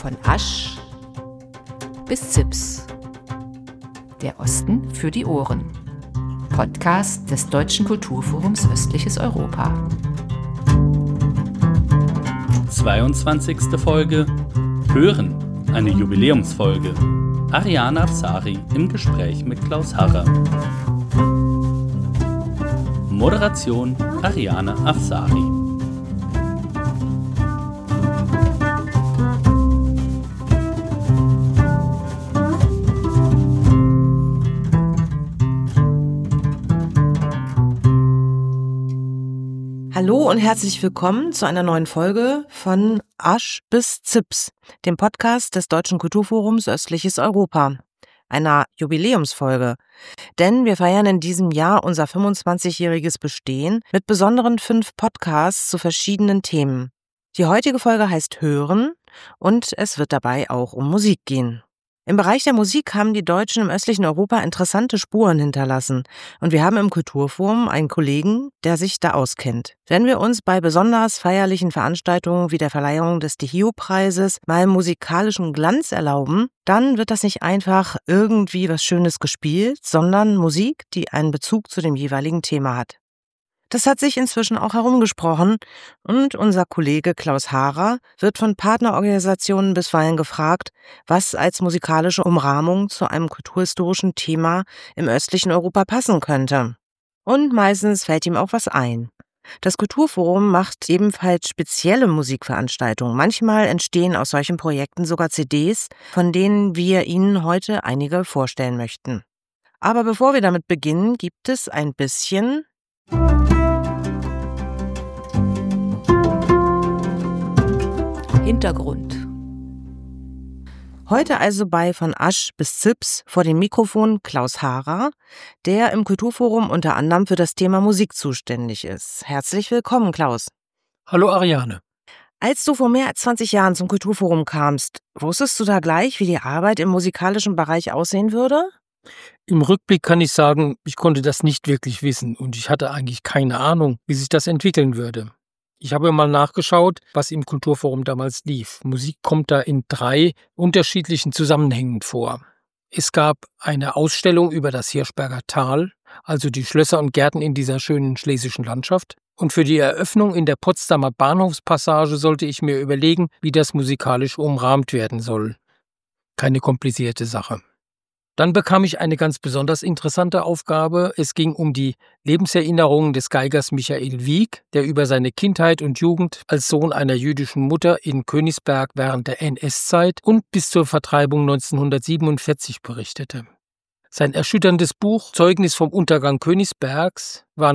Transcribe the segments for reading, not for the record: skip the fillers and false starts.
Von Asch bis Zips. Der Osten für die Ohren. Podcast des Deutschen Kulturforums Östliches Europa. 22. Folge Hören, eine Jubiläumsfolge. Ariane Afsari im Gespräch mit Klaus Harrer. Moderation Ariane Afsari. Hallo und herzlich willkommen zu einer neuen Folge von Asch bis Zips, dem Podcast des Deutschen Kulturforums Östliches Europa. Einer Jubiläumsfolge, denn wir feiern in diesem Jahr unser 25-jähriges Bestehen mit besonderen 5 Podcasts zu verschiedenen Themen. Die heutige Folge heißt Hören und es wird dabei auch um Musik gehen. Im Bereich der Musik haben die Deutschen im östlichen Europa interessante Spuren hinterlassen und wir haben im Kulturforum einen Kollegen, der sich da auskennt. Wenn wir uns bei besonders feierlichen Veranstaltungen wie der Verleihung des DeHio-Preises mal musikalischen Glanz erlauben, dann wird das nicht einfach irgendwie was Schönes gespielt, sondern Musik, die einen Bezug zu dem jeweiligen Thema hat. Das hat sich inzwischen auch herumgesprochen und unser Kollege Klaus Harrer wird von Partnerorganisationen bisweilen gefragt, was als musikalische Umrahmung zu einem kulturhistorischen Thema im östlichen Europa passen könnte. Und meistens fällt ihm auch was ein. Das Kulturforum macht ebenfalls spezielle Musikveranstaltungen. Manchmal entstehen aus solchen Projekten sogar CDs, von denen wir Ihnen heute einige vorstellen möchten. Aber bevor wir damit beginnen, gibt es ein bisschen Hintergrund. Heute also bei Von Asch bis Zips vor dem Mikrofon Klaus Harrer, der im Kulturforum unter anderem für das Thema Musik zuständig ist. Herzlich willkommen, Klaus. Hallo Ariane. Als du vor mehr als 20 Jahren zum Kulturforum kamst, wusstest du da gleich, wie die Arbeit im musikalischen Bereich aussehen würde? Im Rückblick kann ich sagen, ich konnte das nicht wirklich wissen und ich hatte eigentlich keine Ahnung, wie sich das entwickeln würde. Ich habe mal nachgeschaut, was im Kulturforum damals lief. Musik kommt da in 3 unterschiedlichen Zusammenhängen vor. Es gab eine Ausstellung über das Hirschberger Tal, also die Schlösser und Gärten in dieser schönen schlesischen Landschaft. Und für die Eröffnung in der Potsdamer Bahnhofspassage sollte ich mir überlegen, wie das musikalisch umrahmt werden soll. Keine komplizierte Sache. Dann bekam ich eine ganz besonders interessante Aufgabe. Es ging um die Lebenserinnerungen des Geigers Michael Wiek, der über seine Kindheit und Jugend als Sohn einer jüdischen Mutter in Königsberg während der NS-Zeit und bis zur Vertreibung 1947 berichtete. Sein erschütterndes Buch Zeugnis vom Untergang Königsbergs war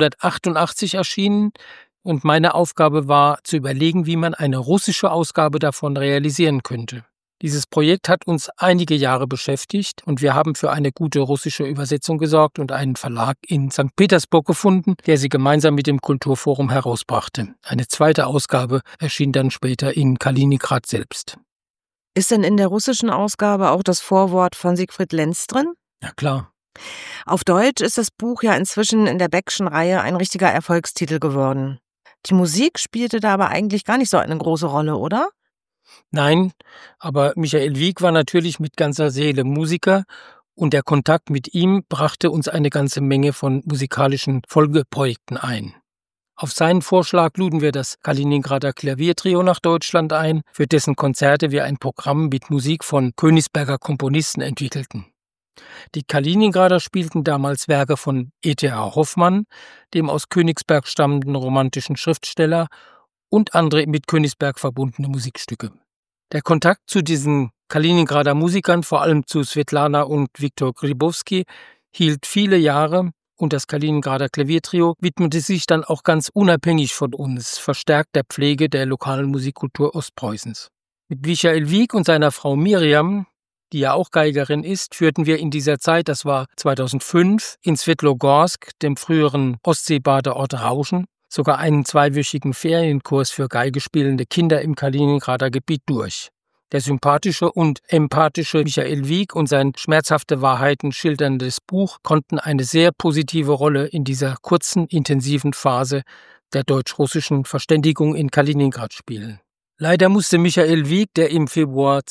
1988 erschienen und meine Aufgabe war, zu überlegen, wie man eine russische Ausgabe davon realisieren könnte. Dieses Projekt hat uns einige Jahre beschäftigt und wir haben für eine gute russische Übersetzung gesorgt und einen Verlag in St. Petersburg gefunden, der sie gemeinsam mit dem Kulturforum herausbrachte. Eine zweite Ausgabe erschien dann später in Kaliningrad selbst. Ist denn in der russischen Ausgabe auch das Vorwort von Siegfried Lenz drin? Ja, klar. Auf Deutsch ist das Buch ja inzwischen in der Beck'schen Reihe ein richtiger Erfolgstitel geworden. Die Musik spielte da aber eigentlich gar nicht so eine große Rolle, oder? Nein, aber Michael Wiek war natürlich mit ganzer Seele Musiker und der Kontakt mit ihm brachte uns eine ganze Menge von musikalischen Folgeprojekten ein. Auf seinen Vorschlag luden wir das Kaliningrader Klaviertrio nach Deutschland ein, für dessen Konzerte wir ein Programm mit Musik von Königsberger Komponisten entwickelten. Die Kaliningrader spielten damals Werke von E.T.A. Hoffmann, dem aus Königsberg stammenden romantischen Schriftsteller, und andere mit Königsberg verbundene Musikstücke. Der Kontakt zu diesen Kaliningrader Musikern, vor allem zu Svetlana und Viktor Grybowski, hielt viele Jahre und das Kaliningrader Klaviertrio widmete sich dann auch ganz unabhängig von uns, verstärkt der Pflege der lokalen Musikkultur Ostpreußens. Mit Michael Wiek und seiner Frau Miriam, die ja auch Geigerin ist, führten wir in dieser Zeit, das war 2005, in Swetlogorsk, dem früheren Ostseebadeort Rauschen, sogar einen 2-wöchigen Ferienkurs für Geige spielende Kinder im Kaliningrader Gebiet durch. Der sympathische und empathische Michael Wiek und sein schmerzhafte Wahrheiten schilderndes Buch konnten eine sehr positive Rolle in dieser kurzen, intensiven Phase der deutsch-russischen Verständigung in Kaliningrad spielen. Leider musste Michael Wieg, der im Februar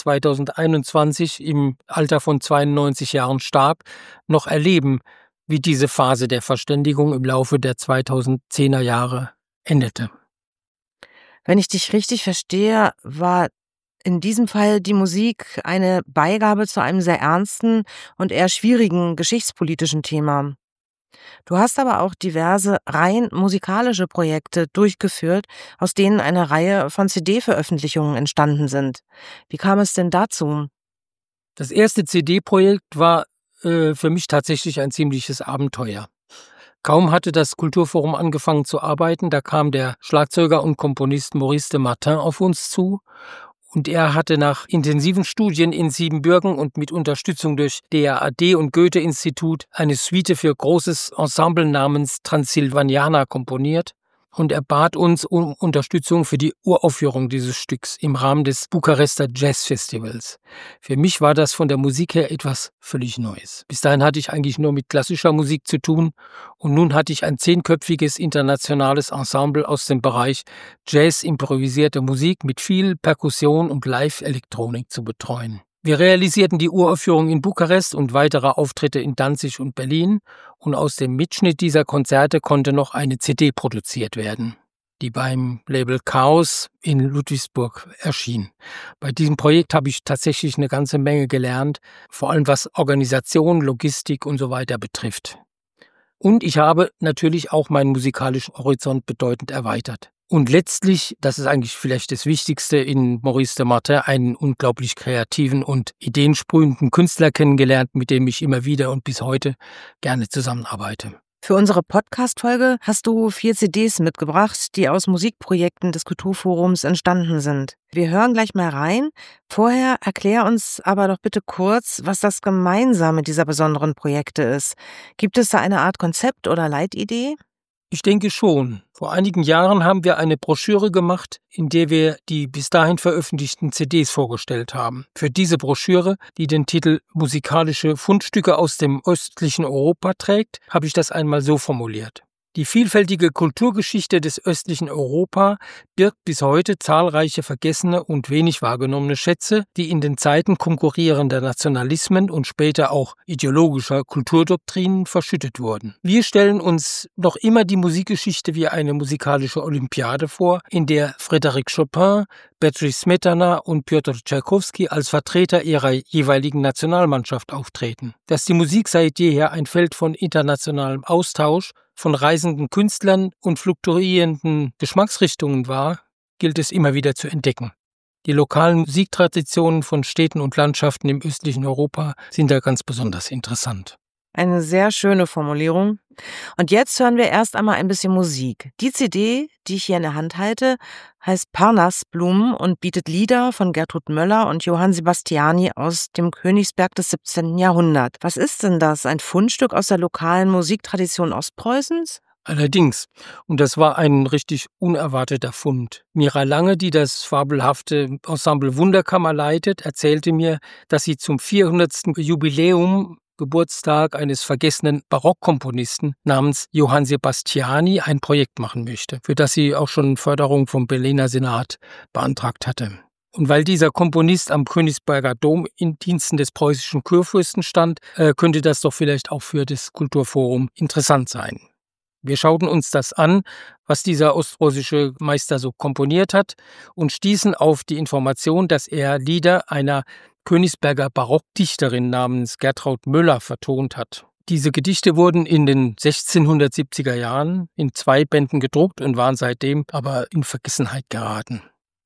2021 im Alter von 92 Jahren starb, noch erleben, wie diese Phase der Verständigung im Laufe der 2010er Jahre endete. Wenn ich dich richtig verstehe, war in diesem Fall die Musik eine Beigabe zu einem sehr ernsten und eher schwierigen geschichtspolitischen Thema. Du hast aber auch diverse rein musikalische Projekte durchgeführt, aus denen eine Reihe von CD-Veröffentlichungen entstanden sind. Wie kam es denn dazu? Das erste CD-Projekt war für mich tatsächlich ein ziemliches Abenteuer. Kaum hatte das Kulturforum angefangen zu arbeiten, da kam der Schlagzeuger und Komponist Maurice de Martin auf uns zu. Und er hatte nach intensiven Studien in Siebenbürgen und mit Unterstützung durch DAAD und Goethe-Institut eine Suite für großes Ensemble namens Transsilvaniana komponiert. Und er bat uns um Unterstützung für die Uraufführung dieses Stücks im Rahmen des Bukarester Jazz Festivals. Für mich war das von der Musik her etwas völlig Neues. Bis dahin hatte ich eigentlich nur mit klassischer Musik zu tun und nun hatte ich ein 10-köpfiges internationales Ensemble aus dem Bereich Jazz improvisierte Musik mit viel Perkussion und Live-Elektronik zu betreuen. Wir realisierten die Uraufführung in Bukarest und weitere Auftritte in Danzig und Berlin und aus dem Mitschnitt dieser Konzerte konnte noch eine CD produziert werden, die beim Label Chaos in Ludwigsburg erschien. Bei diesem Projekt habe ich tatsächlich eine ganze Menge gelernt, vor allem was Organisation, Logistik und so weiter betrifft. Und ich habe natürlich auch meinen musikalischen Horizont bedeutend erweitert. Und letztlich, das ist eigentlich vielleicht das Wichtigste, in Maurice de Martin einen unglaublich kreativen und ideensprühenden Künstler kennengelernt, mit dem ich immer wieder und bis heute gerne zusammenarbeite. Für unsere Podcast-Folge hast du 4 CDs mitgebracht, die aus Musikprojekten des Kulturforums entstanden sind. Wir hören gleich mal rein. Vorher erklär uns aber doch bitte kurz, was das Gemeinsame dieser besonderen Projekte ist. Gibt es da eine Art Konzept oder Leitidee? Ich denke schon. Vor einigen Jahren haben wir eine Broschüre gemacht, in der wir die bis dahin veröffentlichten CDs vorgestellt haben. Für diese Broschüre, die den Titel Musikalische Fundstücke aus dem östlichen Europa trägt, habe ich das einmal so formuliert. Die vielfältige Kulturgeschichte des östlichen Europa birgt bis heute zahlreiche vergessene und wenig wahrgenommene Schätze, die in den Zeiten konkurrierender Nationalismen und später auch ideologischer Kulturdoktrinen verschüttet wurden. Wir stellen uns noch immer die Musikgeschichte wie eine musikalische Olympiade vor, in der Frédéric Chopin, Bedřich Smetana und Pjotr Tschaikowski als Vertreter ihrer jeweiligen Nationalmannschaft auftreten. Dass die Musik seit jeher ein Feld von internationalem Austausch, von reisenden Künstlern und fluktuierenden Geschmacksrichtungen war, gilt es immer wieder zu entdecken. Die lokalen Musiktraditionen von Städten und Landschaften im östlichen Europa sind da ganz besonders interessant. Eine sehr schöne Formulierung. Und jetzt hören wir erst einmal ein bisschen Musik. Die CD, die ich hier in der Hand halte, heißt Parnassblumen und bietet Lieder von Gertrud Möller und Johann Sebastiani aus dem Königsberg des 17. Jahrhunderts. Was ist denn das? Ein Fundstück aus der lokalen Musiktradition Ostpreußens? Allerdings. Und das war ein richtig unerwarteter Fund. Mira Lange, die das fabelhafte Ensemble Wunderkammer leitet, erzählte mir, dass sie zum 400. Geburtstag eines vergessenen Barockkomponisten namens Johann Sebastiani ein Projekt machen möchte, für das sie auch schon Förderung vom Berliner Senat beantragt hatte. Und weil dieser Komponist am Königsberger Dom in Diensten des preußischen Kurfürsten stand, könnte das doch vielleicht auch für das Kulturforum interessant sein. Wir schauten uns das an, was dieser ostpreußische Meister so komponiert hat und stießen auf die Information, dass er Lieder einer Königsberger Barockdichterin namens Gertraud Möller vertont hat. Diese Gedichte wurden in den 1670er Jahren in 2 Bänden gedruckt und waren seitdem aber in Vergessenheit geraten.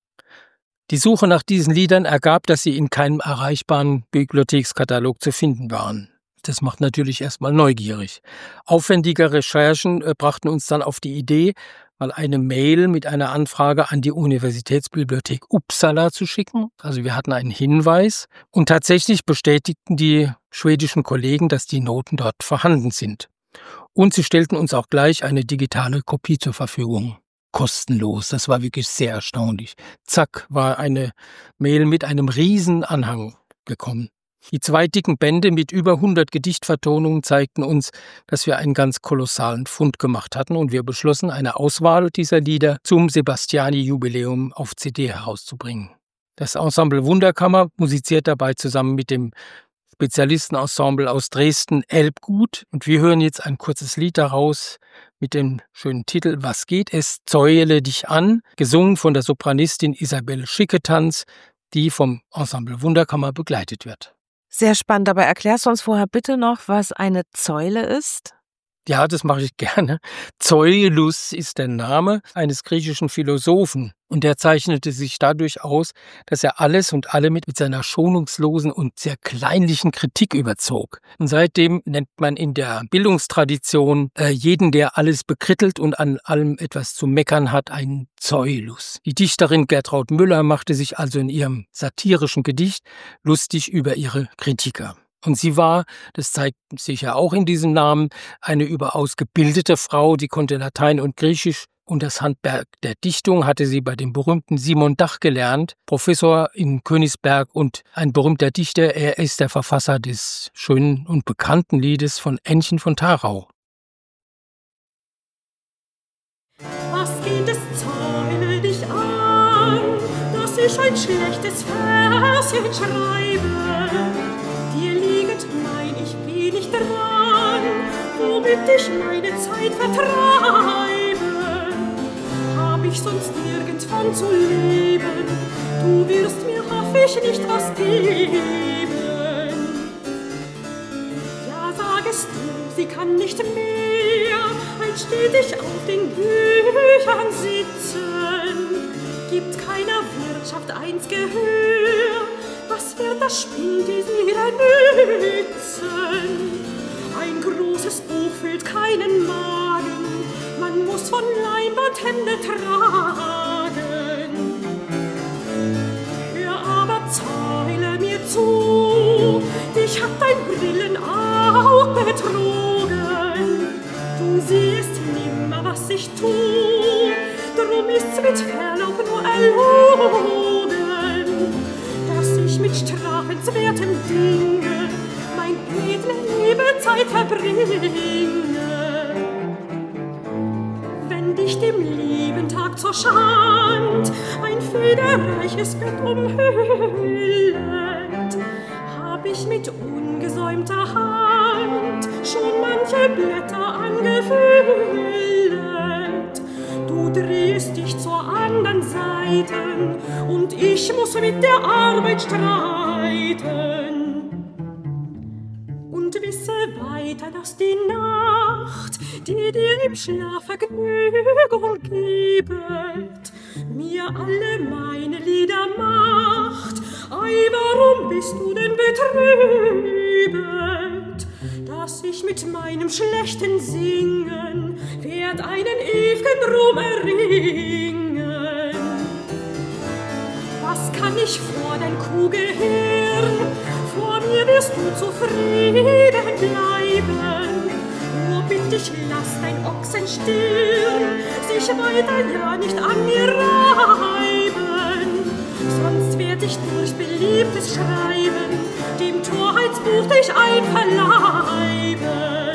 Die Suche nach diesen Liedern ergab, dass sie in keinem erreichbaren Bibliothekskatalog zu finden waren. Das macht natürlich erstmal neugierig. Aufwendige Recherchen brachten uns dann auf die Idee, mal eine Mail mit einer Anfrage an die Universitätsbibliothek Uppsala zu schicken. Also wir hatten einen Hinweis und tatsächlich bestätigten die schwedischen Kollegen, dass die Noten dort vorhanden sind. Und sie stellten uns auch gleich eine digitale Kopie zur Verfügung. Kostenlos, das war wirklich sehr erstaunlich. Zack, war eine Mail mit einem riesen Anhang gekommen. Die 2 dicken Bände mit über 100 Gedichtvertonungen zeigten uns, dass wir einen ganz kolossalen Fund gemacht hatten und wir beschlossen, eine Auswahl dieser Lieder zum Sebastiani-Jubiläum auf CD herauszubringen. Das Ensemble Wunderkammer musiziert dabei zusammen mit dem Spezialistenensemble aus Dresden Elbgut und wir hören jetzt ein kurzes Lied daraus mit dem schönen Titel Was geht es? Zäule dich an, gesungen von der Sopranistin Isabel Schicketanz, die vom Ensemble Wunderkammer begleitet wird. Sehr spannend, aber erklärst du uns vorher bitte noch, was eine Zäule ist? Ja, das mache ich gerne. Zoilus ist der Name eines griechischen Philosophen und der zeichnete sich dadurch aus, dass er alles und alle mit seiner schonungslosen und sehr kleinlichen Kritik überzog. Und seitdem nennt man in der Bildungstradition jeden, der alles bekrittelt und an allem etwas zu meckern hat, einen Zoilus. Die Dichterin Gertraud Müller machte sich also in ihrem satirischen Gedicht lustig über ihre Kritiker. Und sie war, das zeigt sich ja auch in diesem Namen, eine überaus gebildete Frau, die konnte Latein und Griechisch und das Handwerk der Dichtung hatte sie bei dem berühmten Simon Dach gelernt, Professor in Königsberg und ein berühmter Dichter. Er ist der Verfasser des schönen und bekannten Liedes von Ännchen von Tharau. Was geht es, zäule dich an, dass ich ein schlechtes Verschen schreibe? Nein, ich bin nicht dran, womit ich meine Zeit vertreibe. Hab ich sonst nirgendwann zu leben, du wirst mir, hoff ich, nicht was geben. Ja, sagest du, sie kann nicht mehr, ein stetig auf den Büchern sitzen, gibt keiner Wirtschaft eins Gehör. Was wird das Spiel, die sie nützen? Ein großes Buch füllt keinen Magen, man muss von Leinwand Hände tragen. Hör aber, zäule mir zu, dich hat dein Brillenauge betrogen. Du siehst nimmer, was ich tu, drum ist's mit Verlaub nur erlogen. Mit strafenswertem Dinge mein edle Lebezeit verbringe. Wenn dich dem lieben Tag zur Schand ein federreiches Bett umhüllet, hab ich mit ungesäumter Hand schon manche Blätter angefüllet. Du drehst dich zur anderen Seite und ich muss mit der Arbeit streiten. Und wisse weiter, dass die Nacht, die dir im Schlaf Vergnügung gebet, mir alle meine Lieder macht. Ei, warum bist du denn betrübet? Dass ich mit meinem schlechten Singen werd einen ew'gen Ruhm erringen. Was kann ich vor dein Kugelhirn? Vor mir wirst du zufrieden bleiben. Nur bitt ich, lass dein Ochsenstirn sich weiter ja nicht an mir reiben. Sonst werd ich durch beliebtes Schreiben dem Torheitsbuch dich einverleiben.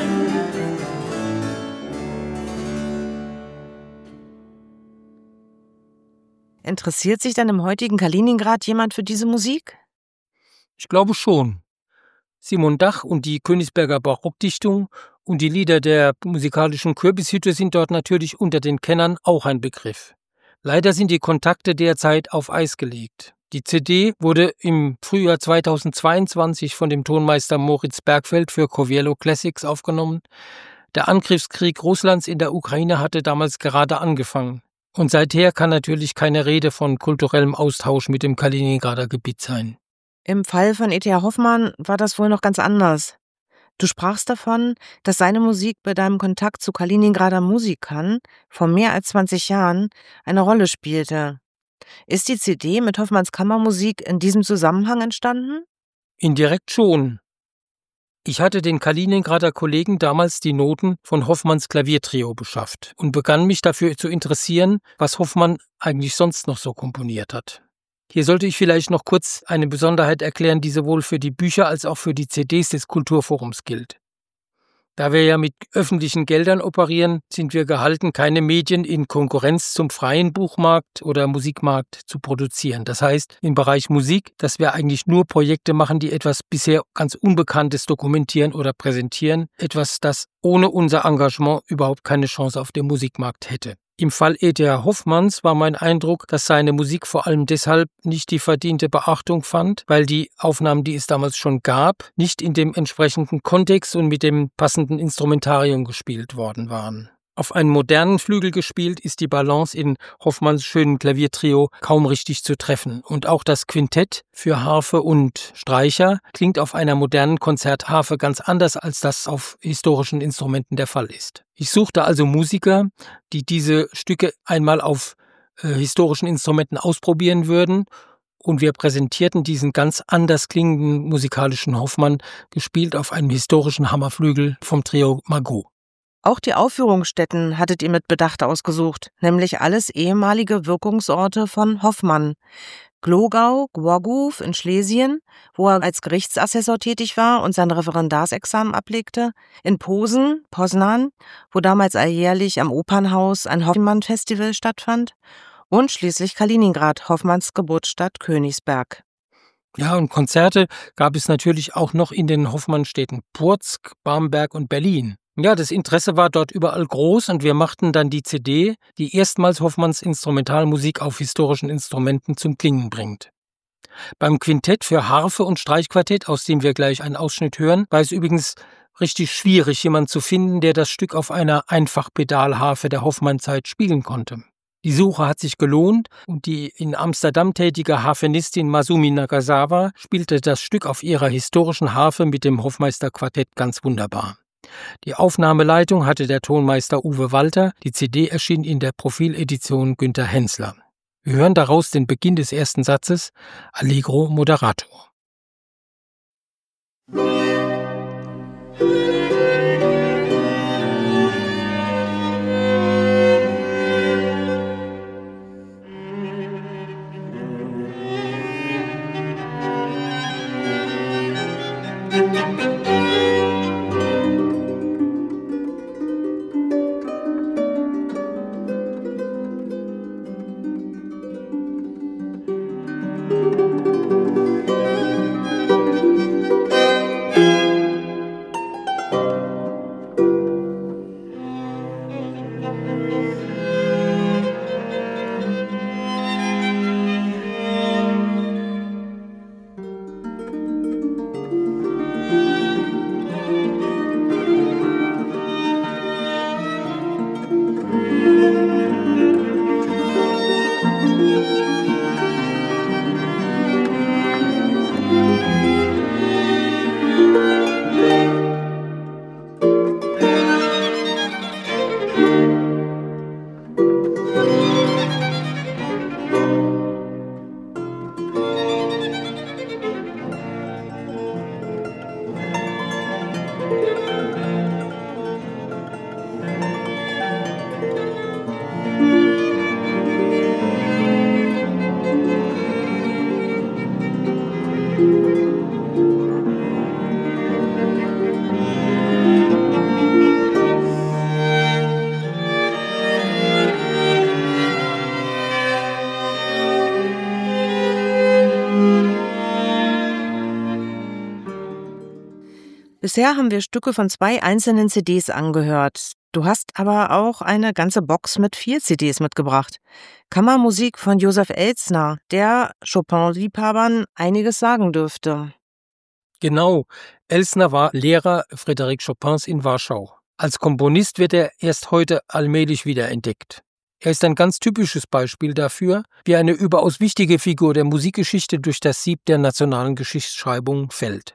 Interessiert sich dann im heutigen Kaliningrad jemand für diese Musik? Ich glaube schon. Simon Dach und die Königsberger Barockdichtung und die Lieder der musikalischen Kürbishütte sind dort natürlich unter den Kennern auch ein Begriff. Leider sind die Kontakte derzeit auf Eis gelegt. Die CD wurde im Frühjahr 2022 von dem Tonmeister Moritz Bergfeld für Coviello Classics aufgenommen. Der Angriffskrieg Russlands in der Ukraine hatte damals gerade angefangen. Und seither kann natürlich keine Rede von kulturellem Austausch mit dem Kaliningrader Gebiet sein. Im Fall von E.T.A. Hoffmann war das wohl noch ganz anders. Du sprachst davon, dass seine Musik bei deinem Kontakt zu Kaliningrader Musikern vor mehr als 20 Jahren eine Rolle spielte. Ist die CD mit Hoffmanns Kammermusik in diesem Zusammenhang entstanden? Indirekt schon. Ich hatte den Kaliningrader Kollegen damals die Noten von Hoffmanns Klaviertrio beschafft und begann mich dafür zu interessieren, was Hoffmann eigentlich sonst noch so komponiert hat. Hier sollte ich vielleicht noch kurz eine Besonderheit erklären, die sowohl für die Bücher als auch für die CDs des Kulturforums gilt. Da wir ja mit öffentlichen Geldern operieren, sind wir gehalten, keine Medien in Konkurrenz zum freien Buchmarkt oder Musikmarkt zu produzieren. Das heißt, im Bereich Musik, dass wir eigentlich nur Projekte machen, die etwas bisher ganz Unbekanntes dokumentieren oder präsentieren, etwas, das ohne unser Engagement überhaupt keine Chance auf dem Musikmarkt hätte. Im Fall E.T.A. Hoffmanns war mein Eindruck, dass seine Musik vor allem deshalb nicht die verdiente Beachtung fand, weil die Aufnahmen, die es damals schon gab, nicht in dem entsprechenden Kontext und mit dem passenden Instrumentarium gespielt worden waren. Auf einen modernen Flügel gespielt ist die Balance in Hoffmanns schönen Klaviertrio kaum richtig zu treffen. Und auch das Quintett für Harfe und Streicher klingt auf einer modernen Konzertharfe ganz anders, als das auf historischen Instrumenten der Fall ist. Ich suchte also Musiker, die diese Stücke einmal auf historischen Instrumenten ausprobieren würden. Und wir präsentierten diesen ganz anders klingenden musikalischen Hoffmann, gespielt auf einem historischen Hammerflügel vom Trio Margaux. Auch die Aufführungsstätten hattet ihr mit Bedacht ausgesucht, nämlich alles ehemalige Wirkungsorte von Hoffmann. Glogau, Głogów in Schlesien, wo er als Gerichtsassessor tätig war und sein Referendarsexamen ablegte, in Posen, Poznan, wo damals alljährlich am Opernhaus ein Hoffmann-Festival stattfand, und schließlich Kaliningrad, Hoffmanns Geburtsstadt Königsberg. Ja, und Konzerte gab es natürlich auch noch in den Hoffmannstädten Purzk, Bamberg und Berlin. Ja, das Interesse war dort überall groß und wir machten dann die CD, die erstmals Hoffmanns Instrumentalmusik auf historischen Instrumenten zum Klingen bringt. Beim Quintett für Harfe und Streichquartett, aus dem wir gleich einen Ausschnitt hören, war es übrigens richtig schwierig, jemanden zu finden, der das Stück auf einer Einfachpedalharfe der Hoffmann-Zeit spielen konnte. Die Suche hat sich gelohnt und die in Amsterdam tätige Harfenistin Masumi Nagasawa spielte das Stück auf ihrer historischen Harfe mit dem Hofmeister-Quartett ganz wunderbar. Die Aufnahmeleitung hatte der Tonmeister Uwe Walter, die CD erschien in der Profiledition Günter Hensler. Wir hören daraus den Beginn des ersten Satzes, Allegro moderato. Bisher haben wir Stücke von 2 einzelnen CDs angehört. Du hast aber auch eine ganze Box mit 4 CDs mitgebracht. Kammermusik von Josef Elsner, der Chopin-Liebhabern einiges sagen dürfte. Genau, Elsner war Lehrer Frédéric Chopins in Warschau. Als Komponist wird er erst heute allmählich wiederentdeckt. Er ist ein ganz typisches Beispiel dafür, wie eine überaus wichtige Figur der Musikgeschichte durch das Sieb der nationalen Geschichtsschreibung fällt.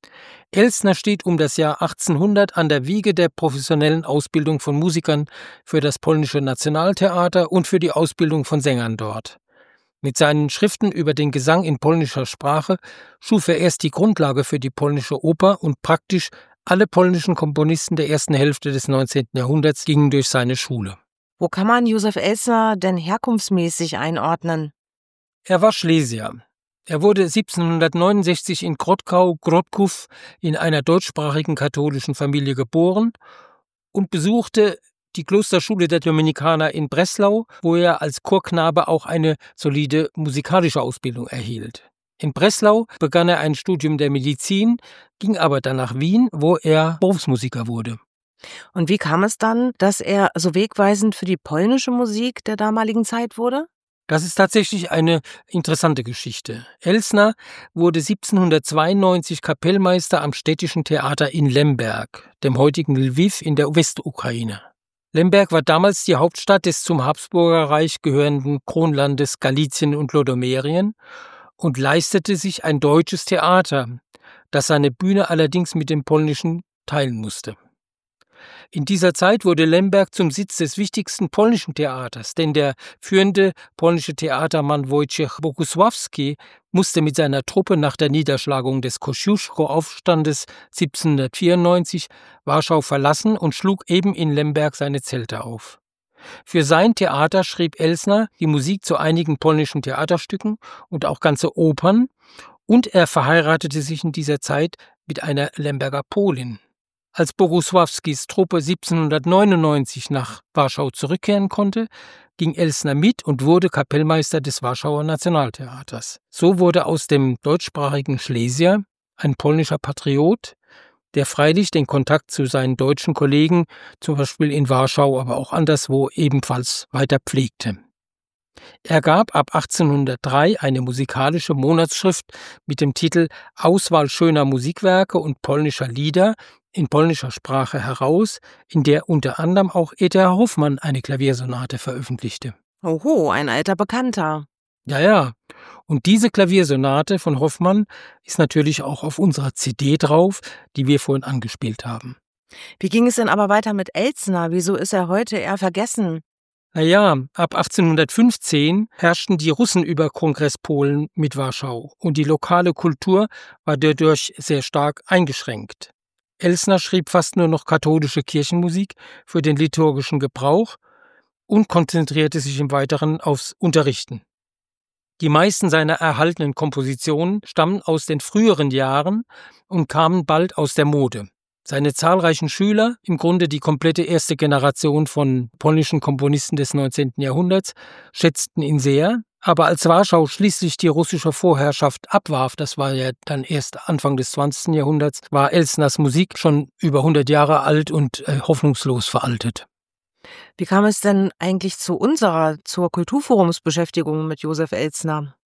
Elsner steht um das Jahr 1800 an der Wiege der professionellen Ausbildung von Musikern für das polnische Nationaltheater und für die Ausbildung von Sängern dort. Mit seinen Schriften über den Gesang in polnischer Sprache schuf er erst die Grundlage für die polnische Oper und praktisch alle polnischen Komponisten der ersten Hälfte des 19. Jahrhunderts gingen durch seine Schule. Wo kann man Josef Elsner denn herkunftsmäßig einordnen? Er war Schlesier. Er wurde 1769 in Grodkow in einer deutschsprachigen katholischen Familie geboren und besuchte die Klosterschule der Dominikaner in Breslau, wo er als Chorknabe auch eine solide musikalische Ausbildung erhielt. In Breslau begann er ein Studium der Medizin, ging aber dann nach Wien, wo er Berufsmusiker wurde. Und wie kam es dann, dass er so wegweisend für die polnische Musik der damaligen Zeit wurde? Das ist tatsächlich eine interessante Geschichte. Elsner wurde 1792 Kapellmeister am Städtischen Theater in Lemberg, dem heutigen Lwiw in der Westukraine. Lemberg war damals die Hauptstadt des zum Habsburgerreich gehörenden Kronlandes Galizien und Lodomerien und leistete sich ein deutsches Theater, das seine Bühne allerdings mit dem polnischen teilen musste. In dieser Zeit wurde Lemberg zum Sitz des wichtigsten polnischen Theaters, denn der führende polnische Theatermann Wojciech Bogusławski musste mit seiner Truppe nach der Niederschlagung des Kosciuszko-Aufstandes 1794 Warschau verlassen und schlug eben in Lemberg seine Zelte auf. Für sein Theater schrieb Elsner die Musik zu einigen polnischen Theaterstücken und auch ganze Opern, und er verheiratete sich in dieser Zeit mit einer Lemberger Polin. Als Bogusławskis Truppe 1799 nach Warschau zurückkehren konnte, ging Elsner mit und wurde Kapellmeister des Warschauer Nationaltheaters. So wurde aus dem deutschsprachigen Schlesier ein polnischer Patriot, der freilich den Kontakt zu seinen deutschen Kollegen, zum Beispiel in Warschau, aber auch anderswo, ebenfalls weiter pflegte. Er gab ab 1803 eine musikalische Monatsschrift mit dem Titel Auswahl schöner Musikwerke und polnischer Lieder in polnischer Sprache heraus, in der unter anderem auch E.T.H. Hoffmann eine Klaviersonate veröffentlichte. Oho, ein alter Bekannter. Ja. Und diese Klaviersonate von Hoffmann ist natürlich auch auf unserer CD drauf, die wir vorhin angespielt haben. Wie ging es denn aber weiter mit Elsner? Wieso ist er heute eher vergessen? Ab 1815 herrschten die Russen über Kongresspolen mit Warschau und die lokale Kultur war dadurch sehr stark eingeschränkt. Elsner schrieb fast nur noch katholische Kirchenmusik für den liturgischen Gebrauch und konzentrierte sich im Weiteren aufs Unterrichten. Die meisten seiner erhaltenen Kompositionen stammen aus den früheren Jahren und kamen bald aus der Mode. Seine zahlreichen Schüler, im Grunde die komplette erste Generation von polnischen Komponisten des 19. Jahrhunderts, schätzten ihn sehr. Aber als Warschau schließlich die russische Vorherrschaft abwarf, das war ja dann erst Anfang des 20. Jahrhunderts, war Elsners Musik schon über 100 Jahre alt und hoffnungslos veraltet. Wie kam es denn eigentlich zur Kulturforumsbeschäftigung mit Josef Elsner?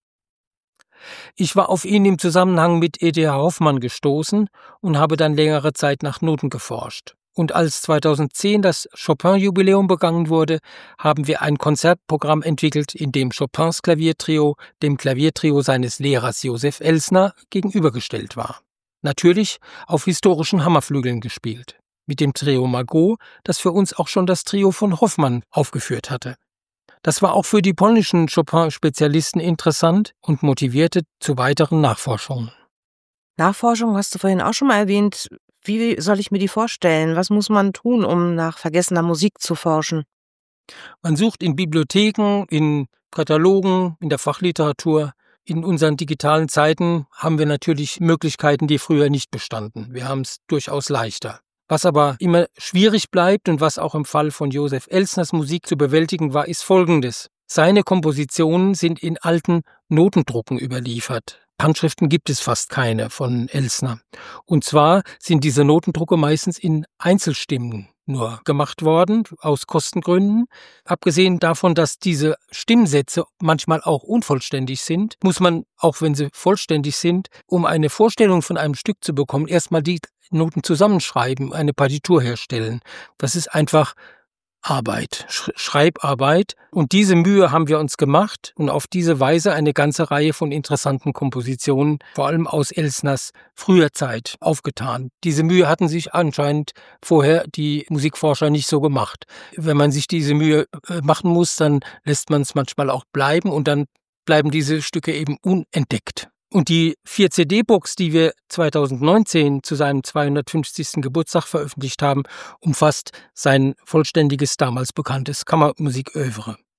Ich war auf ihn im Zusammenhang mit E.T.H. Hoffmann gestoßen und habe dann längere Zeit nach Noten geforscht. Und als 2010 das Chopin-Jubiläum begangen wurde, haben wir ein Konzertprogramm entwickelt, in dem Chopins Klaviertrio dem Klaviertrio seines Lehrers Josef Elsner gegenübergestellt war. Natürlich auf historischen Hammerflügeln gespielt. Mit dem Trio Margot, das für uns auch schon das Trio von Hoffmann aufgeführt hatte. Das war auch für die polnischen Chopin-Spezialisten interessant und motivierte zu weiteren Nachforschungen. Nachforschung hast du vorhin auch schon mal erwähnt. Wie soll ich mir die vorstellen? Was muss man tun, um nach vergessener Musik zu forschen? Man sucht in Bibliotheken, in Katalogen, in der Fachliteratur. In unseren digitalen Zeiten haben wir natürlich Möglichkeiten, die früher nicht bestanden. Wir haben es durchaus leichter. Was aber immer schwierig bleibt und was auch im Fall von Josef Elsners Musik zu bewältigen war, ist Folgendes. Seine Kompositionen sind in alten Notendrucken überliefert. Handschriften gibt es fast keine von Elsner. Und zwar sind diese Notendrucke meistens in Einzelstimmen nur gemacht worden, aus Kostengründen. Abgesehen davon, dass diese Stimmsätze manchmal auch unvollständig sind, muss man, auch wenn sie vollständig sind, um eine Vorstellung von einem Stück zu bekommen, erstmal die Noten zusammenschreiben, eine Partitur herstellen. Das ist einfach Arbeit, Schreibarbeit. Und diese Mühe haben wir uns gemacht und auf diese Weise eine ganze Reihe von interessanten Kompositionen, vor allem aus Elsners früher Zeit, aufgetan. Diese Mühe hatten sich anscheinend vorher die Musikforscher nicht so gemacht. Wenn man sich diese Mühe machen muss, dann lässt man es manchmal auch bleiben und dann bleiben diese Stücke eben unentdeckt. Und die 4 CD-Box, die wir 2019 zu seinem 250. Geburtstag veröffentlicht haben, umfasst sein vollständiges, damals bekanntes Kammermusikœuvre.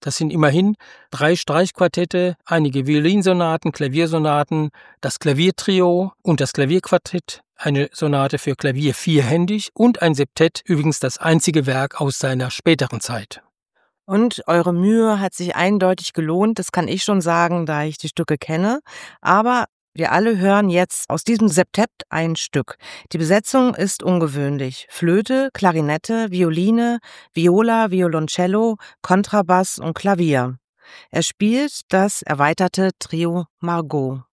Das sind immerhin 3 Streichquartette, einige Violinsonaten, Klaviersonaten, das Klaviertrio und das Klavierquartett, eine Sonate für Klavier vierhändig und ein Septett, übrigens das einzige Werk aus seiner späteren Zeit. Und eure Mühe hat sich eindeutig gelohnt, das kann ich schon sagen, da ich die Stücke kenne. Aber wir alle hören jetzt aus diesem Septett ein Stück. Die Besetzung ist ungewöhnlich. Flöte, Klarinette, Violine, Viola, Violoncello, Kontrabass und Klavier. Er spielt das erweiterte Trio Margot.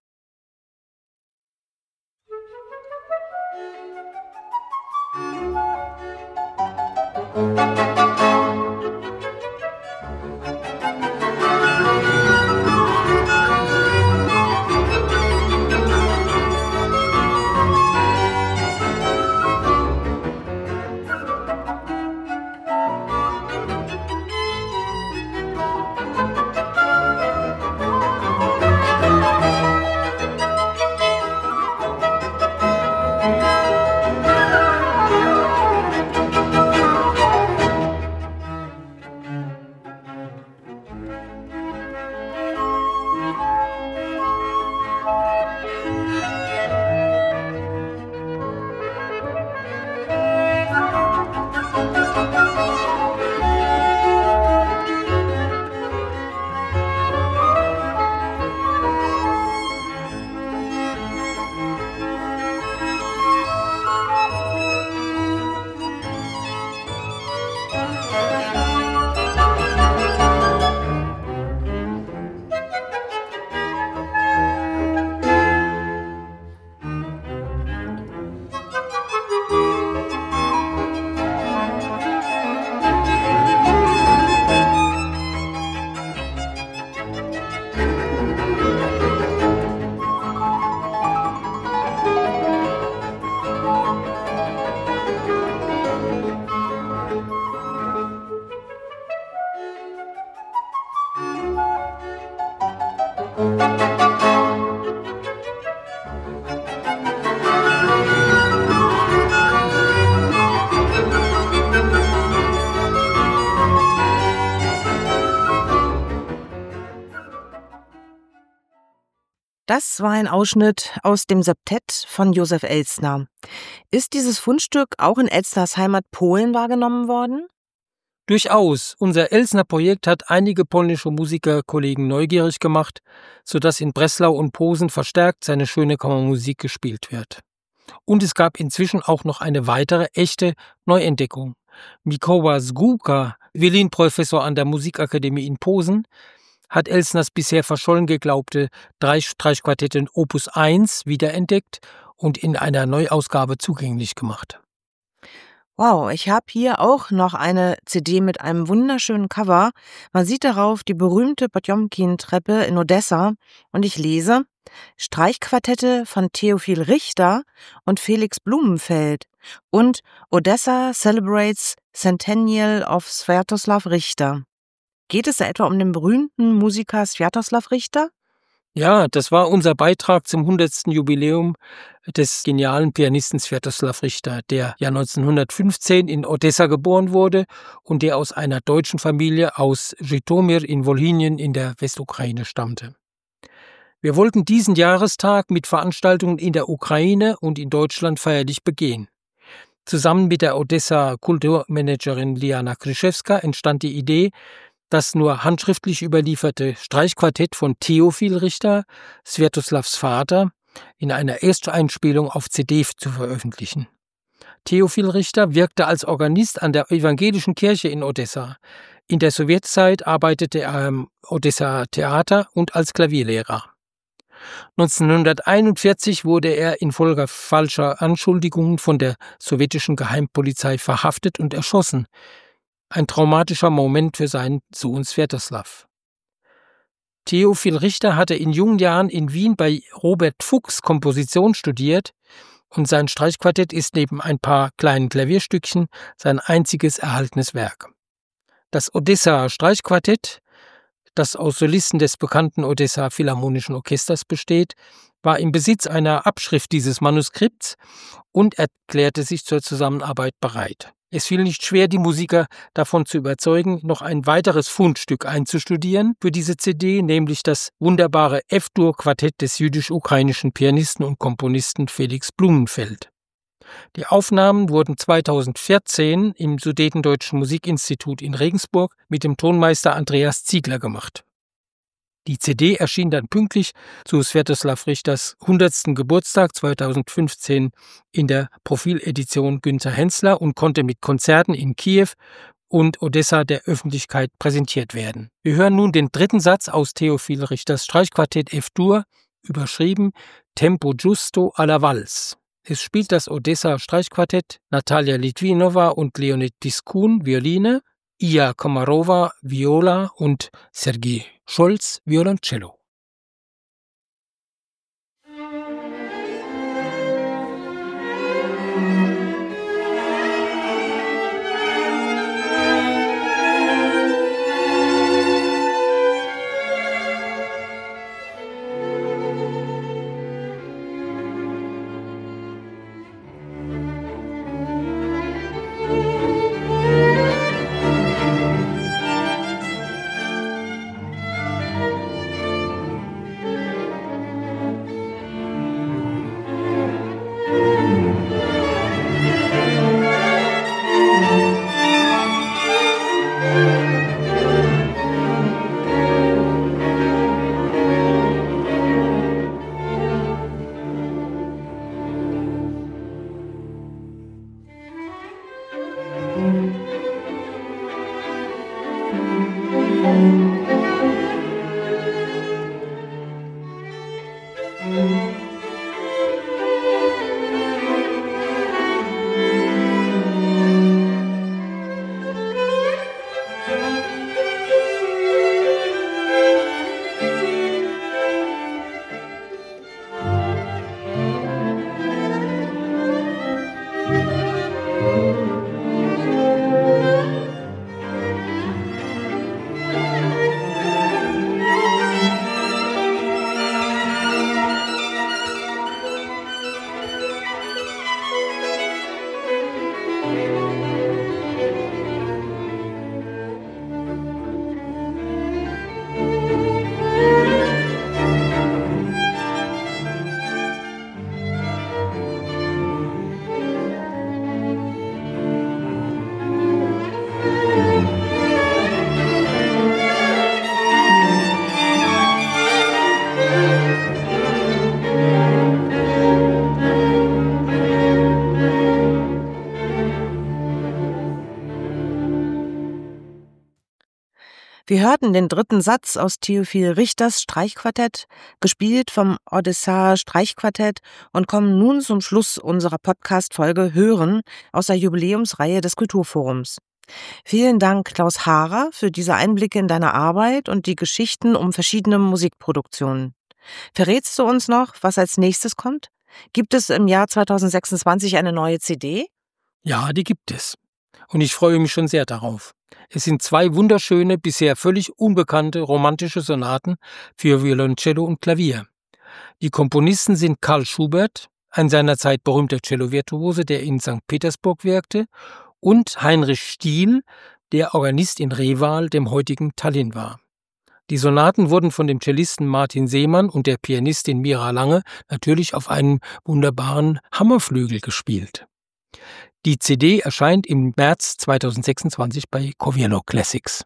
Das war ein Ausschnitt aus dem Septett von Josef Elstner. Ist dieses Fundstück auch in Elstners Heimat Polen wahrgenommen worden? Durchaus. Unser Elstner-Projekt hat einige polnische Musikerkollegen neugierig gemacht, sodass in Breslau und Posen verstärkt seine schöne Kammermusik gespielt wird. Und es gab inzwischen auch noch eine weitere echte Neuentdeckung. Mikołaj Zgółka, Violinprofessor an der Musikakademie in Posen, hat Elstners bisher verschollen geglaubte 3 Streichquartette Opus 1 wiederentdeckt und in einer Neuausgabe zugänglich gemacht. Wow, ich habe hier auch noch eine CD mit einem wunderschönen Cover. Man sieht darauf die berühmte Potjomkin-Treppe in Odessa und ich lese: Streichquartette von Theophil Richter und Felix Blumenfeld und Odessa celebrates Centennial of Sviatoslav Richter. Geht es da etwa um den berühmten Musiker Sviatoslav Richter? Ja, das war unser Beitrag zum 100. Jubiläum des genialen Pianisten Sviatoslav Richter, der ja 1915 in Odessa geboren wurde und der aus einer deutschen Familie aus Żytomir in Wolhynien in der Westukraine stammte. Wir wollten diesen Jahrestag mit Veranstaltungen in der Ukraine und in Deutschland feierlich begehen. Zusammen mit der Odessa-Kulturmanagerin Liana Krischewska entstand die Idee, das nur handschriftlich überlieferte Streichquartett von Theophil Richter, Sviatoslavs Vater, in einer Ersteinspielung auf CD zu veröffentlichen. Theophil Richter wirkte als Organist an der evangelischen Kirche in Odessa. In der Sowjetzeit arbeitete er am Odessa Theater und als Klavierlehrer. 1941 wurde er infolge falscher Anschuldigungen von der sowjetischen Geheimpolizei verhaftet und erschossen. Ein traumatischer Moment für seinen Sohn Sviatoslav. Theophil Richter hatte in jungen Jahren in Wien bei Robert Fuchs Komposition studiert und sein Streichquartett ist neben ein paar kleinen Klavierstückchen sein einziges erhaltenes Werk. Das Odessa-Streichquartett, das aus Solisten des bekannten Odessa Philharmonischen Orchesters besteht, war im Besitz einer Abschrift dieses Manuskripts und erklärte sich zur Zusammenarbeit bereit. Es fiel nicht schwer, die Musiker davon zu überzeugen, noch ein weiteres Fundstück einzustudieren für diese CD, nämlich das wunderbare F-Dur-Quartett des jüdisch-ukrainischen Pianisten und Komponisten Felix Blumenfeld. Die Aufnahmen wurden 2014 im Sudetendeutschen Musikinstitut in Regensburg mit dem Tonmeister Andreas Ziegler gemacht. Die CD erschien dann pünktlich zu Swiatoslav Richters 100. Geburtstag 2015 in der Profiledition Günter Hensler und konnte mit Konzerten in Kiew und Odessa der Öffentlichkeit präsentiert werden. Wir hören nun den dritten Satz aus Theophil Richters Streichquartett F-Dur, überschrieben Tempo Giusto alla Valse. Es spielt das Odessa Streichquartett, Natalia Litvinova und Leonid Tiskun Violine, Iya Komarova Viola und Sergei Scholz Violoncello. Wir hörten den dritten Satz aus Theophil Richters Streichquartett, gespielt vom Odessa Streichquartett, und kommen nun zum Schluss unserer Podcast-Folge Hören aus der Jubiläumsreihe des Kulturforums. Vielen Dank, Klaus Haarer, für diese Einblicke in deine Arbeit und die Geschichten um verschiedene Musikproduktionen. Verrätst du uns noch, was als nächstes kommt? Gibt es im Jahr 2026 eine neue CD? Ja, die gibt es. Und ich freue mich schon sehr darauf. Es sind 2 wunderschöne, bisher völlig unbekannte romantische Sonaten für Violoncello und Klavier. Die Komponisten sind Karl Schubert, ein seinerzeit berühmter Cello-Virtuose, der in St. Petersburg wirkte, und Heinrich Stiel, der Organist in Reval, dem heutigen Tallinn war. Die Sonaten wurden von dem Cellisten Martin Seemann und der Pianistin Mira Lange natürlich auf einem wunderbaren Hammerflügel gespielt. Die CD erscheint im März 2026 bei Coviano Classics.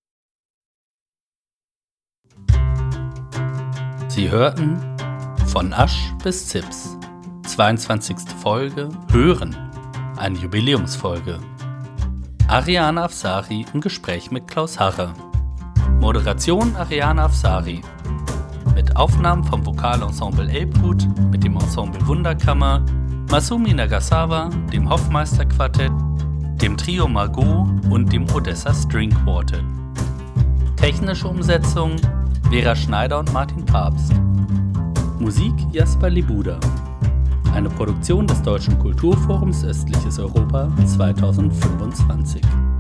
Sie hörten Von Asch bis Zips, 22. Folge Hören, eine Jubiläumsfolge. Ariane Afsari im Gespräch mit Klaus Harrer. Moderation Ariane Afsari. Mit Aufnahmen vom Vokalensemble Elbhut, mit dem Ensemble Wunderkammer, Masumi Nagasawa, dem Hoffmeister-Quartett, dem Trio Margot und dem Odessa String Quartet. Technische Umsetzung Vera Schneider und Martin Pabst. Musik Jasper Libuda. Eine Produktion des Deutschen Kulturforums Östliches Europa 2025.